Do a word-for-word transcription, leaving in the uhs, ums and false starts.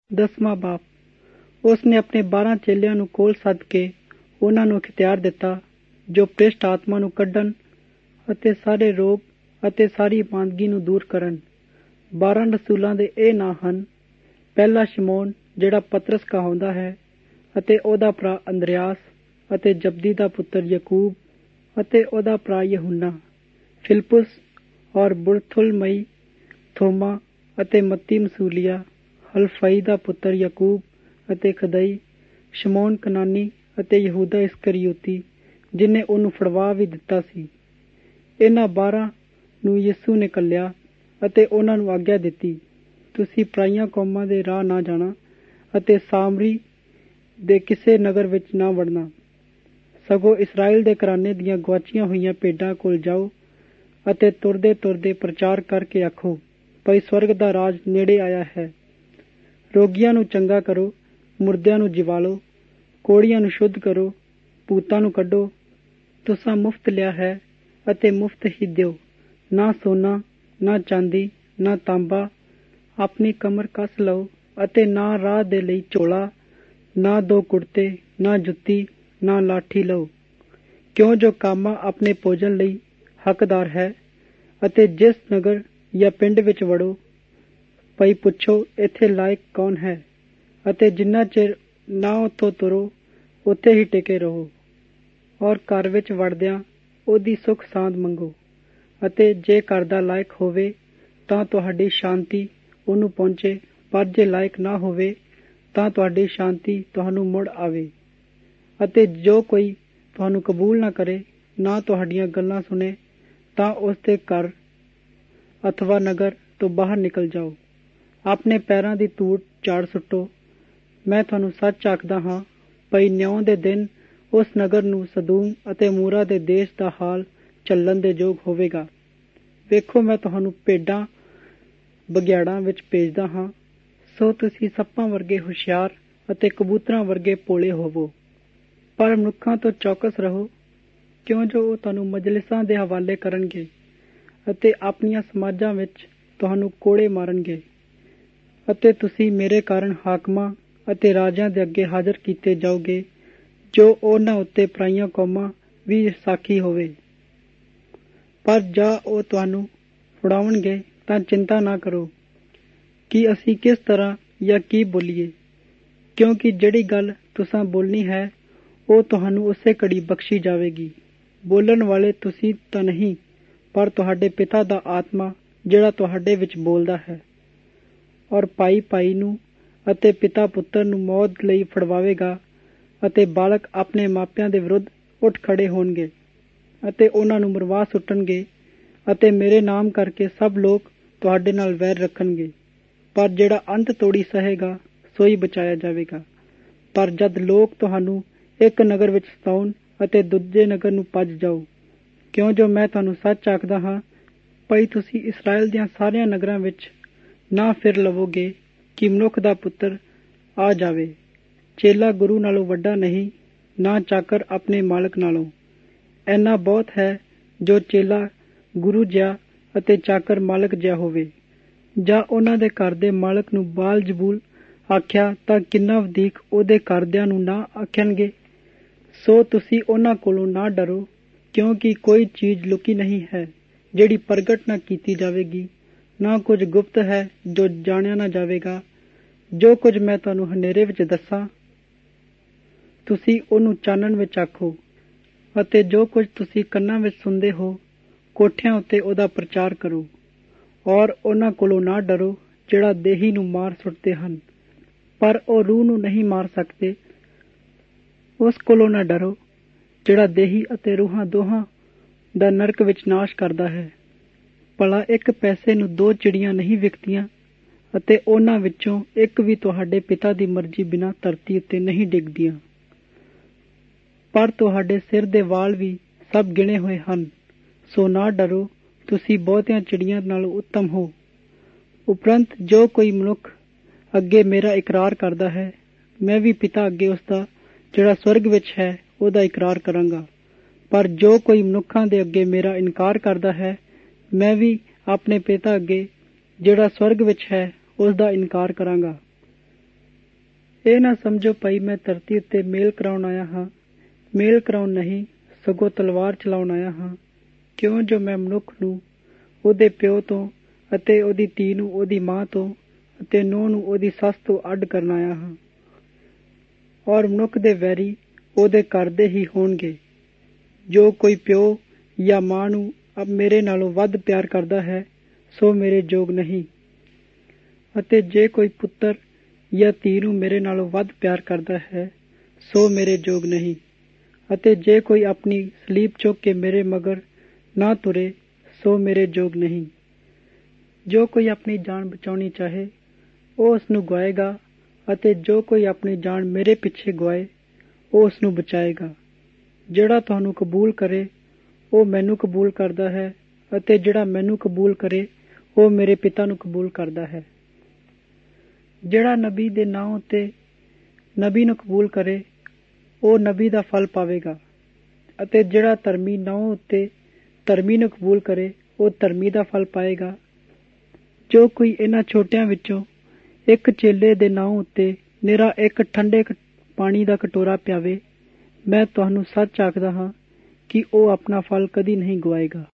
ਦਸਵਾਂ ਬਾਪ। ਉਸ ਨੇ ਆਪਣੇ ਬਾਰਾਂ ਚੇਲਿਆਂ ਨੂੰ ਕੋਲ ਸੱਦ ਕੇ ਉਹਨਾਂ ਨੂੰ ਇਖਤਿਆਰ ਦਿੱਤਾ ਜੋ ਭ੍ਰਿਸ਼ਟ ਆਤਮਾ ਨੂੰ ਕੱਢਣ ਅਤੇ ਸਾਰੇ ਰੋਗ ਅਤੇ ਸਾਰੀ ਮਾਂਦਗੀ ਨੂੰ ਦੂਰ ਕਰਨ। ਬਾਰਾਂ ਰਸੂਲਾਂ ਦੇ ਇਹ ਨਾਂ ਹਨ। ਪਹਿਲਾ ਸ਼ਮੌਨ ਜਿਹੜਾ ਪਤਰਸ ਕਹਾਉਂਦਾ ਹੈ ਅਤੇ ਉਹਦਾ ਭਰਾ ਅੰਦਰਿਆਸ ਅਤੇ ਜਬਦੀ ਦਾ ਪੁੱਤਰ ਯਕੂਬ ਅਤੇ ਉਹਦਾ ਭਰਾ ਯਹੂਨਾ, ਫਿਲਪੁਸ ਔਰ ਬੁਰਥੁਲਮਈ, ਥੋਮਾ ਅਤੇ ਮੱਤੀ ਮਸੂਲੀਆ, ਹਲਫਈ ਦਾ ਪੁੱਤਰ ਯਕੂਬ ਅਤੇ ਖਦਈ, ਸ਼ਮੌਨ ਕਨਾਨੀ ਅਤੇ ਯਹੂਦਾ ਇਸਕਰਿਓਤੀ ਜਿਹਨੇ ਉਹਨੂੰ ਫੜਵਾ ਵੀ ਦਿੱਤਾ ਸੀ। ਇਹਨਾਂ ਬਾਰਾਂ ਨੂੰ ਯਿਸੂ ਨੇ ਘੱਲਿਆ ਅਤੇ ਉਹਨਾਂ ਨੂੰ ਆਗਿਆ ਦਿੱਤੀ, ਤੁਸੀਂ ਪਰਾਈਆਂ ਕੌਮਾਂ ਦੇ ਰਾਹ ਨਾ ਜਾਣਾ ਅਤੇ ਸਾਮਰੀ ਦੇ ਕਿਸੇ ਨਗਰ ਵਿੱਚ ਨਾ ਵੜਨਾ, ਸਗੋਂ ਇਸਰਾਏਲ ਦੇ ਘਰਾਨੇ ਦੀਆਂ ਗੁਆਚੀਆਂ ਹੋਈਆਂ ਭੇਡਾਂ ਕੋਲ ਜਾਓ ਅਤੇ ਤੁਰਦੇ ਤੁਰਦੇ ਪ੍ਰਚਾਰ ਕਰਕੇ ਆਖੋ, ਭਈ ਸਵਰਗ ਦਾ ਰਾਜ ਨੇੜੇ ਆਇਆ ਹੈ। ਰੋਗੀਆਂ ਨੂੰ ਚੰਗਾ ਕਰੋ, ਮੁਰਦਿਆਂ ਨੂੰ ਜਿਵਾਲੋ, ਕੋੜੀਆਂ ਨੂੰ ਸ਼ੁੱਧ ਕਰੋ, ਭੂਤਾਂ ਨੂੰ ਕੱਢੋ। ਤੁਸਾਂ ਮੁਫਤ ਲਿਆ ਹੈ ਅਤੇ ਮੁਫਤ ਹੀ ਦਿਓ, ਨਾ ਸੋਨਾ ਨਾ ਚਾਂਦੀ ਨਾ ਤਾਂਬਾ ਆਪਣੀ ਕਮਰ ਕੱਸ ਲਓ ਅਤੇ ਨਾ ਰਾਹ ਦੇ ਲਈ ਝੋਲਾ, ਨਾ ਦੋ ਕੁੜਤੇ, ਨਾ ਜੁੱਤੀ, ਨਾ ਲਾਠੀ ਲਓ, ਕਿਉਂ ਜੋ ਕਾਮਾ ਆਪਣੇ ਭੋਜਨ ਲਈ ਹੱਕਦਾਰ ਹੈ। ਅਤੇ ਜਿਸ ਨਗਰ ਜਾਂ ਪਿੰਡ ਵਿੱਚ ਵੜੋ, ਭਈ ਪੁੱਛੋ ਇੱਥੇ ਲਾਇਕ ਕੌਣ ਹੈ, ਅਤੇ ਜਿੰਨਾ ਚਿਰ ਨਾ ਉੱਥੋਂ ਤੁਰੋ ਉੱਥੇ ਹੀ ਟਿਕੇ ਰਹੋ। ਔਰ ਘਰ ਵਿੱਚ ਵੜਦਿਆਂ ਉਹਦੀ ਸੁੱਖ ਸਾਂਦ ਮੰਗੋ, ਅਤੇ ਜੇ ਘਰ ਦਾ ਲਾਇਕ ਹੋਵੇ ਤਾਂ ਤੁਹਾਡੀ ਸ਼ਾਂਤੀ ਉਹਨੂੰ ਪਹੁੰਚੇ, ਪਰ ਜੇ ਲਾਇਕ ਨਾ ਹੋਵੇ ਤਾਂ ਤੁਹਾਡੀ ਸ਼ਾਂਤੀ ਤੁਹਾਨੂੰ ਮੁੜ ਆਵੇ। ਅਤੇ ਜੋ ਕੋਈ ਤੁਹਾਨੂੰ ਕਬੂਲ ਨਾ ਕਰੇ, ਨਾ ਤੁਹਾਡੀਆਂ ਗੱਲਾਂ ਸੁਣੇ, ਤਾਂ ਉਸ ਦੇ ਘਰ ਅਥਵਾ ਨਗਰ ਤੋਂ ਬਾਹਰ ਨਿਕਲ ਜਾਓ। ਆਪਣੇ ਪੈਰਾਂ ਦੀ ਧੂੜ ਝਾੜ ਸੁੱਟੋ। ਮੈਂ ਤੁਹਾਨੂੰ ਸੱਚ ਆਖਦਾ ਹਾਂ, ਭਈ ਨਿਉਂ ਦੇ ਦਿਨ ਉਸ ਨਗਰ ਨੂੰ ਸਦੂਮ ਅਤੇ ਮੂਰਾ ਦੇ ਦੇਸ਼ ਦਾ ਹਾਲ ਝੱਲਣ ਦੇ ਯੋਗ ਹੋਵੇਗਾ। ਵੇਖੋ, ਮੈਂ ਤੁਹਾਨੂੰ ਭੇਡਾਂ ਬਘਿਆੜਾਂ ਵਿੱਚ ਭੇਜਦਾ ਹਾਂ, ਸੋ ਤੁਸੀਂ ਸੱਪਾਂ ਵਰਗੇ ਹੁਸ਼ਿਆਰ ਅਤੇ ਕਬੂਤਰਾਂ ਵਰਗੇ ਭੋਲੇ ਹੋਵੋ। ਪਰ ਮਨੁੱਖਾਂ ਤੋਂ ਚੌਕਸ ਰਹੋ, ਕਿਉਂ ਜੋ ਉਹ ਤੁਹਾਨੂੰ ਮਜਲਿਸਾਂ ਦੇ ਹਵਾਲੇ ਕਰਨਗੇ ਅਤੇ ਆਪਣੀਆਂ ਸਮਾਜਾਂ ਵਿੱਚ ਤੁਹਾਨੂੰ ਕੋੜੇ ਮਾਰਨਗੇ, ਅਤੇ ਤੁਸੀਂ ਮੇਰੇ ਕਾਰਨ ਹਾਕਮਾਂ ਅਤੇ ਰਾਜਿਆਂ ਦੇ ਅੱਗੇ ਹਾਜ਼ਰ ਕੀਤੇ ਜਾਓਗੇ, ਜੋ ਉਹਨਾਂ ਉੱਤੇ ਪਰਾਈਆਂ ਕੌਮਾਂ ਵੀ ਸਾਖੀ ਹੋਵੇ। ਪਰ ਜਾਂ ਉਹ ਤੁਹਾਨੂੰ ਫੜਾਉਣਗੇ ਤਾਂ ਚਿੰਤਾ ਨਾ ਕਰੋ ਕਿ ਅਸੀਂ ਕਿਸ ਤਰ੍ਹਾਂ ਜਾਂ ਕੀ ਬੋਲੀਏ, ਕਿਉਂਕਿ ਜਿਹੜੀ ਗੱਲ ਤੁਸਾਂ ਬੋਲਣੀ ਹੈ ਉਹ ਤੁਹਾਨੂੰ ਉਸੇ ਘੜੀ ਬਖਸ਼ੀ ਜਾਵੇਗੀ। ਬੋਲਣ ਵਾਲੇ ਤੁਸੀਂ ਤਾਂ ਨਹੀਂ, ਪਰ ਤੁਹਾਡੇ ਪਿਤਾ ਦਾ ਆਤਮਾ ਜਿਹੜਾ ਤੁਹਾਡੇ ਵਿੱਚ ਬੋਲਦਾ ਹੈ। ਔਰ ਭਾਈ ਭਾਈ ਨੂੰ ਅਤੇ ਪਿਤਾ ਪੁੱਤਰ ਨੂੰ ਮੌਤ ਲਈ ਫੜਵਾਵੇਗਾ, ਅਤੇ ਬਾਲਕ ਆਪਣੇ ਮਾਪਿਆਂ ਦੇ ਵਿਰੁੱਧ ਉੱਠ ਖੜੇ ਹੋਣਗੇ ਅਤੇ ਉਹਨਾਂ ਨੂੰ ਮਰਵਾ ਸੁੱਟਣਗੇ, ਅਤੇ ਮੇਰੇ ਨਾਮ ਕਰਕੇ ਸਭ ਲੋਕ ਤੁਹਾਡੇ ਨਾਲ ਵੈਰ ਰੱਖਣਗੇ। ਪਰ ਜਿਹੜਾ ਅੰਤ ਤੋੜੀ ਸਹੇਗਾ ਸੋਈ ਬਚਾਇਆ ਜਾਵੇਗਾ। ਪਰ ਜਦ ਲੋਕ ਤੁਹਾਨੂੰ ਇੱਕ ਨਗਰ ਵਿੱਚ ਸਤਾਉਣ ਅਤੇ ਦੂਜੇ ਨਗਰ ਨੂੰ ਭੱਜ ਜਾਓ, ਕਿਉਂ ਜੋ ਮੈਂ ਤੁਹਾਨੂੰ ਸੱਚ ਆਖਦਾ ਹਾਂ, ਭਈ ਤੁਸੀਂ ਇਸਰਾਏਲ ਦੀਆਂ ਸਾਰੀਆਂ ਨਗਰਾਂ ਵਿੱਚ ਨਾ ਫਿਰ ਲਵੋਗੇ ਕਿ ਮਨੁੱਖ ਦਾ ਪੁੱਤਰ ਆ ਜਾਵੇ। ਚੇਲਾ ਗੁਰੂ ਨਾਲੋਂ ਵੱਡਾ ਨਹੀਂ, ਨਾ ਚਾਕਰ ਆਪਣੇ ਮਾਲਕ ਨਾਲੋਂ। ਇੰਨਾ ਬਹੁਤ ਹੈ ਜੋ ਚੇਲਾ ਗੁਰੂ ਜਿਹਾ ਅਤੇ ਚਾਕਰ ਮਾਲਕ ਜਿਹਾ ਹੋਵੇ। ਜਾਂ ਉਹਨਾਂ ਦੇ ਘਰ ਦੇ ਮਾਲਕ ਨੂੰ ਬਾਲ ਜ਼ਬੂਲ ਆਖਿਆ ਤਾਂ ਕਿੰਨਾ ਵਧੀਕ ਉਹਦੇ ਘਰਦਿਆਂ ਨੂੰ ਨਾ ਆਖਣਗੇ। ਸੋ ਤੁਸੀਂ ਉਹਨਾਂ ਕੋਲੋਂ ਨਾ ਡਰੋ, ਕਿਉਂਕਿ ਕੋਈ ਚੀਜ਼ ਲੁਕੀ ਨਹੀਂ ਹੈ ਜਿਹੜੀ ਪ੍ਰਗਟ ਨਾ ਕੀਤੀ ਜਾਵੇਗੀ, ਨਾ ਕੁਝ ਗੁਪਤ ਹੈ ਜੋ ਜਾਣਿਆ ਨਾ ਜਾਵੇਗਾ। ਜੋ ਕੁਝ ਮੈਂ ਤੁਹਾਨੂੰ ਹਨੇਰੇ ਵਿੱਚ ਦੱਸਾਂ, ਤੁਸੀਂ ਉਹਨੂੰ ਚਾਨਣ ਵਿੱਚ ਆਖੋ, ਅਤੇ ਜੋ ਕੁਝ ਤੁਸੀਂ ਕੰਨਾਂ ਵਿੱਚ ਸੁਣਦੇ ਹੋ, ਕੋਠਿਆਂ ਉੱਤੇ ਉਹਦਾ ਪ੍ਰਚਾਰ ਕਰੋ। ਔਰ ਉਹਨਾਂ ਕੋਲੋਂ ਨਾ ਡਰੋ ਜਿਹੜਾ ਦੇਹੀ ਨੂੰ ਮਾਰ ਸੁੱਟਦੇ ਹਨ, ਪਰ ਉਹ ਰੂਹ ਨੂੰ ਨਹੀਂ ਮਾਰ ਸਕਦੇ। ਉਸ ਕੋਲੋਂ ਨਾ ਡਰੋ ਜਿਹੜਾ ਦੇਹੀ ਅਤੇ ਰੂਹਾਂ ਦੋਹਾਂ ਦਾ ਨਰਕ ਵਿੱਚ ਨਾਸ਼ ਕਰਦਾ ਹੈ। ਭਲਾ ਇੱਕ ਪੈਸੇ ਨੂੰ ਦੋ ਚਿੜੀਆਂ ਨਹੀਂ ਵਿਕਦੀਆਂ, ਅਤੇ ਉਹਨਾਂ ਵਿੱਚੋਂ ਇੱਕ ਵੀ ਤੁਹਾਡੇ ਪਿਤਾ ਦੀ ਮਰਜ਼ੀ ਬਿਨਾਂ ਧਰਤੀ ਉੱਤੇ ਨਹੀਂ ਡਿੱਗਦੀਆਂ। ਪਰ ਤੁਹਾਡੇ ਸਿਰ ਦੇ ਵਾਲ ਵੀ ਸਭ ਗਿਣੇ ਹੋਏ ਹਨ, ਸੋ ਨਾ ਡਰੋ, ਤੁਸੀਂ ਬਹੁਤੀਆਂ ਚਿੜੀਆਂ ਨਾਲੋਂ ਉੱਤਮ ਹੋ। ਉਪਰੰਤ ਜੋ ਕੋਈ ਮਨੁੱਖ ਅੱਗੇ ਮੇਰਾ ਇਕਰਾਰ ਕਰਦਾ ਹੈ, ਮੈਂ ਵੀ ਪਿਤਾ ਅੱਗੇ ਉਸਦਾ ਜਿਹੜਾ ਸਵਰਗ ਵਿੱਚ ਹੈ ਉਹਦਾ ਇਕਰਾਰ ਕਰਾਂਗਾ। ਪਰ ਜੋ ਕੋਈ ਮਨੁੱਖਾਂ ਦੇ ਅੱਗੇ ਮੇਰਾ ਇਨਕਾਰ ਕਰਦਾ ਹੈ, ਮੈਂ ਵੀ ਆਪਣੇ ਪਿਤਾ ਅੱਗੇ ਜਿਹੜਾ ਸਵਰਗ ਵਿੱਚ ਹੈ ਉਸ ਦਾ ਇਨਕਾਰ ਕਰਾਂਗਾ। ਇਹ ਨਾ ਸਮਝੋ ਭਾਈ ਮੈਂ ਧਰਤੀ ਉੱਤੇ ਮੇਲ ਕਰਾਉਣ ਆਇਆ ਹਾਂ। ਮੇਲ ਕਰਾਉਣ ਨਹੀਂ, ਸਗੋਂ ਤਲਵਾਰ ਚਲਾਉਣ ਆਇਆ ਹਾਂ। ਕਿਉਂ ਜੋ ਮੈਂ ਮਨੁੱਖ ਨੂੰ ਉਹਦੇ ਪਿਓ ਤੋਂ ਅਤੇ ਉਹਦੀ ਧੀ ਨੂੰ ਉਹਦੀ ਮਾਂ ਤੋਂ ਅਤੇ ਨੂੰਹ ਨੂੰ ਉਹਦੀ ਸੱਸ ਤੋਂ ਅੱਡ ਕਰਨ ਆਇਆ ਹਾਂ। ਔਰ ਮਨੁੱਖ ਦੇ ਵੈਰੀ ਉਹਦੇ ਘਰ ਦੇ ਹੀ ਹੋਣਗੇ। ਜੋ ਕੋਈ ਪਿਓ ਜਾਂ ਮਾਂ ਨੂੰ ਮੇਰੇ ਨਾਲੋਂ ਵੱਧ ਪਿਆਰ ਕਰਦਾ ਹੈ ਸੋ ਮੇਰੇ ਯੋਗ ਨਹੀਂ, ਅਤੇ ਜੇ ਕੋਈ ਪੁੱਤਰ ਜਾਂ ਧੀ ਨੂੰ ਮੇਰੇ ਨਾਲੋਂ ਵੱਧ ਪਿਆਰ ਕਰਦਾ ਹੈ ਸੋ ਮੇਰੇ ਯੋਗ ਨਹੀਂ, ਅਤੇ ਜੇ ਕੋਈ ਆਪਣੀ ਸਲੀਬ ਚੁੱਕ ਕੇ ਮੇਰੇ ਮਗਰ ਨਾ ਤੁਰੇ ਸੋ ਮੇਰੇ ਯੋਗ ਨਹੀਂ। ਜੋ ਕੋਈ ਆਪਣੀ ਜਾਨ ਬਚਾਉਣੀ ਚਾਹੇ ਉਹ ਉਸ ਨੂੰ ਗਵਾਏਗਾ, ਅਤੇ ਜੋ ਕੋਈ ਆਪਣੀ ਜਾਨ ਮੇਰੇ ਪਿੱਛੇ ਗਵਾਏ ਉਹ ਉਸ ਨੂੰ ਬਚਾਏਗਾ। ਜਿਹੜਾ ਤੁਹਾਨੂੰ ਕਬੂਲ ਕਰੇ ਉਹ ਮੈਨੂੰ ਕਬੂਲ ਕਰਦਾ ਹੈ, ਅਤੇ ਜਿਹੜਾ ਮੈਨੂੰ ਕਬੂਲ ਕਰੇ ਉਹ ਮੇਰੇ ਪਿਤਾ ਨੂੰ ਕਬੂਲ ਕਰਦਾ ਹੈ। ਜਿਹੜਾ ਨਬੀ ਦੇ ਨਾਂ ਉੱਤੇ ਨਬੀ ਨੂੰ ਕਬੂਲ ਕਰੇ ਉਹ ਨਬੀ ਦਾ ਫਲ ਪਾਵੇਗਾ, ਅਤੇ ਜਿਹੜਾ ਧਰਮੀ ਨਾਂ ਉੱਤੇ ਧਰਮੀ ਨੂੰ ਕਬੂਲ ਕਰੇ ਉਹ ਧਰਮੀ ਦਾ ਫਲ ਪਾਏਗਾ। ਜੋ ਕੋਈ ਇਹਨਾਂ ਛੋਟਿਆਂ ਵਿੱਚੋਂ ਇੱਕ ਚੇਲੇ ਦੇ ਨਾਂ ਉੱਤੇ ਨਿਰਾ ਇੱਕ ਠੰਡੇ ਪਾਣੀ ਦਾ ਕਟੋਰਾ ਪਿਆਵੇ, ਮੈਂ ਤੁਹਾਨੂੰ ਸੱਚ ਆਖਦਾ ਹਾਂ ਕਿ ਉਹ ਆਪਣਾ ਫਲ ਕਦੀ ਨਹੀਂ ਗਵਾਏਗਾ।